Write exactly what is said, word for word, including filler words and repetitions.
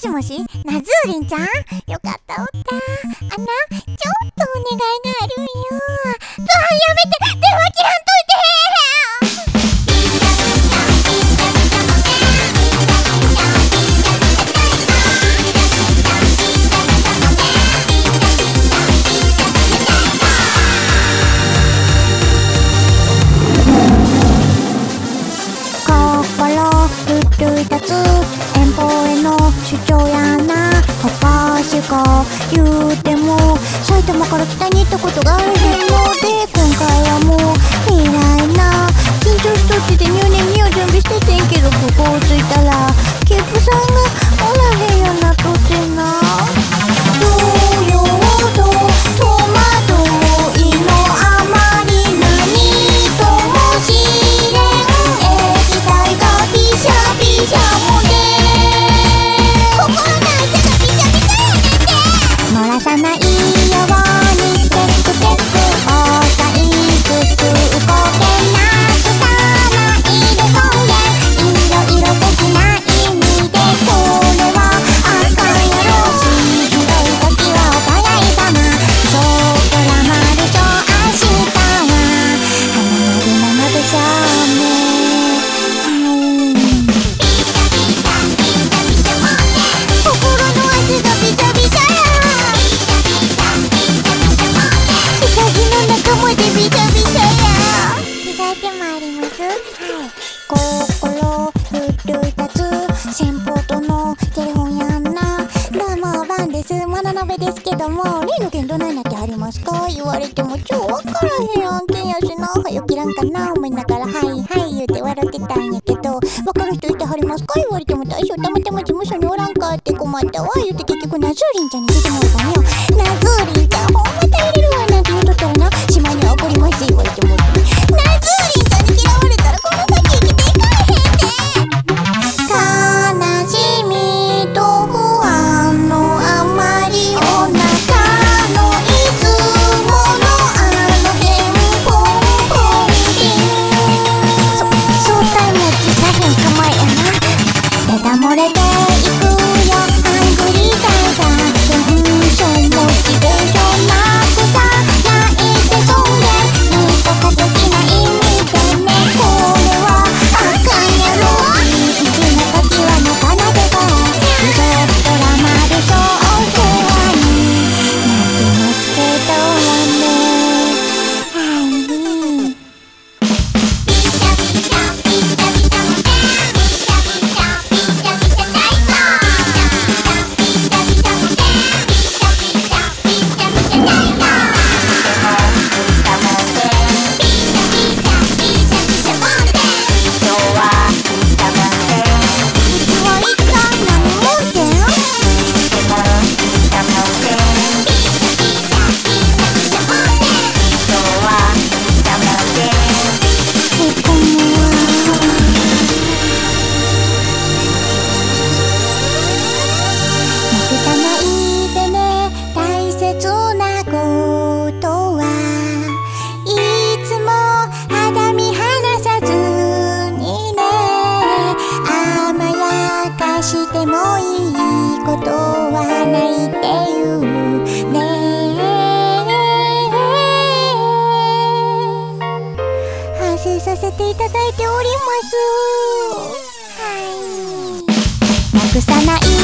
もし、なずーりんちゃん、よかったおった。あな、ちょっとお願いがあるんよ。あ、やめて、電話切らんといて。心奮い立つ遠方への主張やな。他しか言うても埼玉から北に行ったことがあるので、今回はもう未来な。緊張しとってて入念には準備しててんけど、ここを着いたらキープさんがおらへんようなっとってな。動揺と戸惑いのあまり何とも知れん液体がビシャビシャもで心の汗がビシャビシャやねんて。漏らさないようにテクテク押さえつつ動けなくさないでそれいろいろ的な意味でこれはあかんやろ。しんどい時はお互い様そうドラマでしょ明日は花よりなのでしょうね。心の汗がビシャビシャや。下着の中までビシャビシャや。着替えてまいります。はい。心奮い立つ先方とのテレフォンやんな。どうもバンです。まな鍋ですけども、例の件どないなってはりますか？言われても超わからへん案件やしな。はよ切らんかな思いながらはいはい言うて笑ってたんやけど、わかる人いてはりますか？言われても大将たまたま事務所におらんかって困ったわ言うて、結局なずーりんちゃんに出てもらったんよ。なずーりんちゃんほんま頼れるわなんて言うとったらな、島には怒ります言われてもらって、なずーりんちゃんに嫌われたらこの先生きていかれへんで。悲しみと不安のあまりお腹のいつものあのへんぽんぽんりんそ相対持ちさへんかまえやな。手だ漏れでいくよハングリータイガーテンションモチベーションなくさないでそれにとか的な意味でね。これはあかんやろ。一な時はなかなでがリゾートドラマでしょお世話になってますけどやね。はいビシャビシャビシャビシャもでビシャビシャビシャビシャ大好切なことはいつも肌身離さずにね。甘やかしてもいいことはないっていうね。反省させていただいております。はい。なくさない